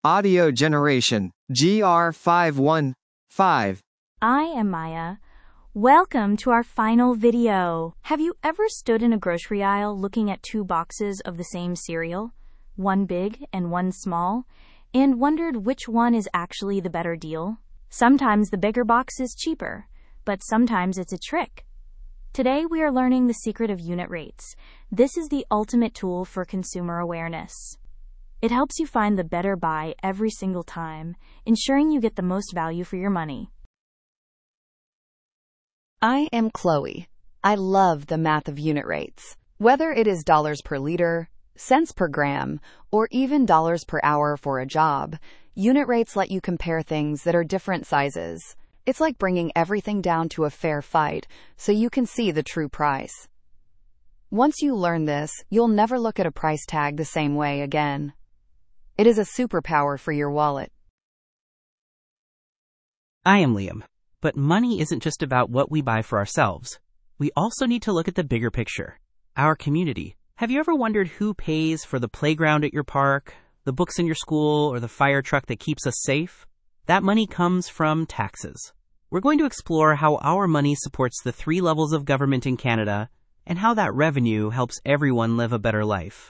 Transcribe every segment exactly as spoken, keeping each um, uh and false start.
Audio generation, G R five one five. I am Maya. Welcome to our final video. Have you ever stood in a grocery aisle looking at two boxes of the same cereal, one big and one small, and wondered which one is actually the better deal? Sometimes the bigger box is cheaper, but sometimes it's a trick. Today we are learning the secret of unit rates. This is the ultimate tool for consumer awareness. It helps you find the better buy every single time, ensuring you get the most value for your money. I am Chloe. I love the math of unit rates. Whether it is dollars per liter, cents per gram, or even dollars per hour for a job, unit rates let you compare things that are different sizes. It's like bringing everything down to a fair fight so you can see the true price. Once you learn this, you'll never look at a price tag the same way again. It is a superpower for your wallet. I am Liam. But money isn't just about what we buy for ourselves. We also need to look at the bigger picture, our community. Have you ever wondered who pays for the playground at your park, the books in your school, or the fire truck that keeps us safe? That money comes from taxes. We're going to explore how our money supports the three levels of government in Canada and how that revenue helps everyone live a better life.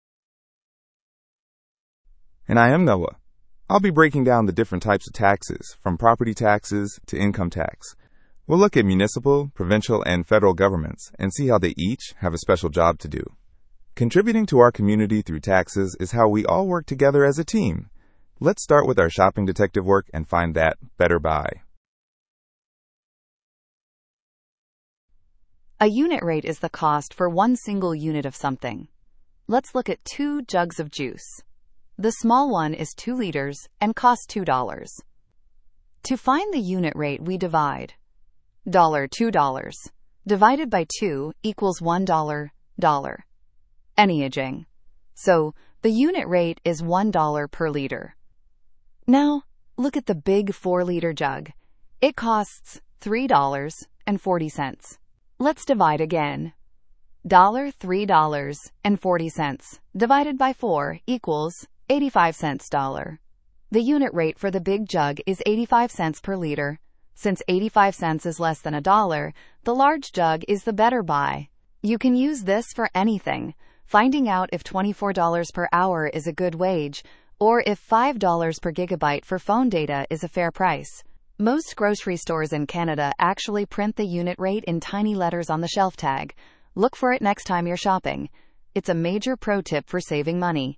And I am Noah. I'll be breaking down the different types of taxes, from property taxes to income tax. We'll look at municipal, provincial, and federal governments and see how they each have a special job to do. Contributing to our community through taxes is how we all work together as a team. Let's start with our shopping detective work and find that better buy. A unit rate is the cost for one single unit of something. Let's look at two jugs of juice. The small one is two liters and costs two dollars. To find the unit rate, we divide. Dollar two dollars divided by two equals one dollar, dollar. Anyaging. So, the unit rate is one dollar per liter. Now, look at the big four liter jug. It costs three dollars and forty cents. Let's divide again. Dollar three dollars and forty cents divided by four equals eighty-five cents dollar. The unit rate for the big jug is eighty-five cents per liter. Since eighty-five cents is less than a dollar, the large jug is the better buy. You can use this for anything, finding out if twenty-four dollars per hour is a good wage, or if five dollars per gigabyte for phone data is a fair price. Most grocery stores in Canada actually print the unit rate in tiny letters on the shelf tag. Look for it next time you're shopping. It's a major pro tip for saving money.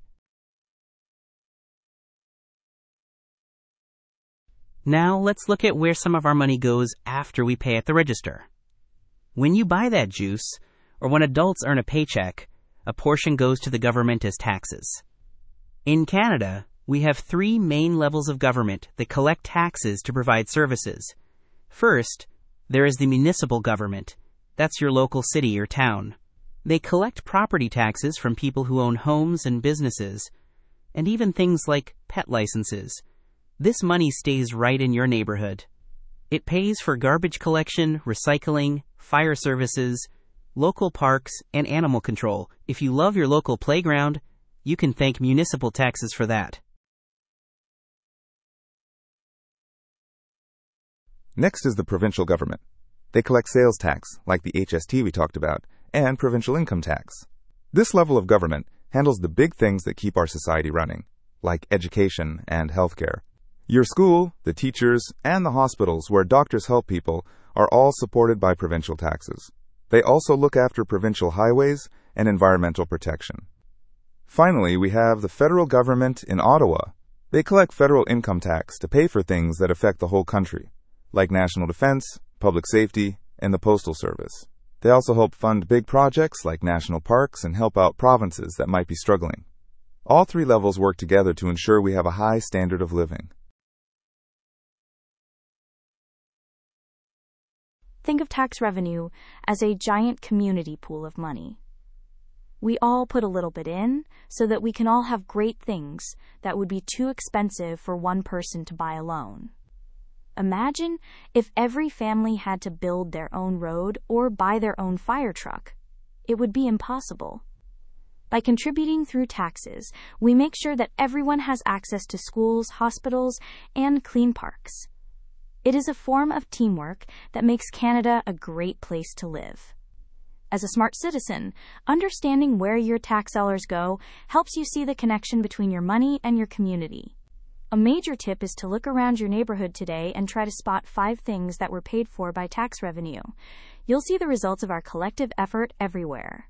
Now let's look at where some of our money goes after we pay at the register. When you buy that juice, or when adults earn a paycheck, a portion goes to the government as taxes. In Canada, we have three main levels of government that collect taxes to provide services. First, there is the municipal government. That's your local city or town. They collect property taxes from people who own homes and businesses, and even things like pet licenses. This money stays right in your neighborhood. It pays for garbage collection, recycling, fire services, local parks, and animal control. If you love your local playground, you can thank municipal taxes for that. Next is the provincial government. They collect sales tax, like the H S T we talked about, and provincial income tax. This level of government handles the big things that keep our society running, like education and healthcare. Your school, the teachers, and the hospitals where doctors help people are all supported by provincial taxes. They also look after provincial highways and environmental protection. Finally, we have the federal government in Ottawa. They collect federal income tax to pay for things that affect the whole country, like national defense, public safety, and the postal service. They also help fund big projects like national parks and help out provinces that might be struggling. All three levels work together to ensure we have a high standard of living. Think of tax revenue as a giant community pool of money. We all put a little bit in so that we can all have great things that would be too expensive for one person to buy alone. Imagine if every family had to build their own road or buy their own fire truck. It would be impossible. By contributing through taxes, we make sure that everyone has access to schools, hospitals, and clean parks. It is a form of teamwork that makes Canada a great place to live. As a smart citizen, understanding where your tax dollars go helps you see the connection between your money and your community. A major tip is to look around your neighborhood today and try to spot five things that were paid for by tax revenue. You'll see the results of our collective effort everywhere.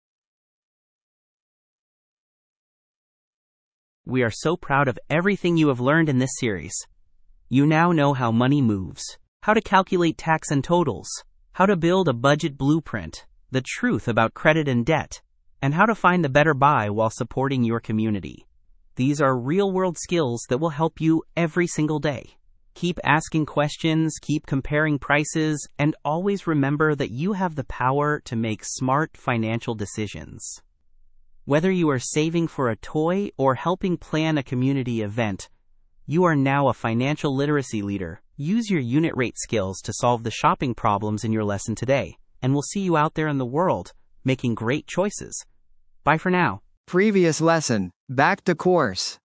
We are so proud of everything you have learned in this series. You now know how money moves, how to calculate tax and totals, how to build a budget blueprint, the truth about credit and debt, and how to find the better buy while supporting your community. These are real-world skills that will help you every single day. Keep asking questions, keep comparing prices, and always remember that you have the power to make smart financial decisions. Whether you are saving for a toy or helping plan a community event, you are now a financial literacy leader. Use your unit rate skills to solve the shopping problems in your lesson today, and we'll see you out there in the world, making great choices. Bye for now. Previous lesson. Back to course.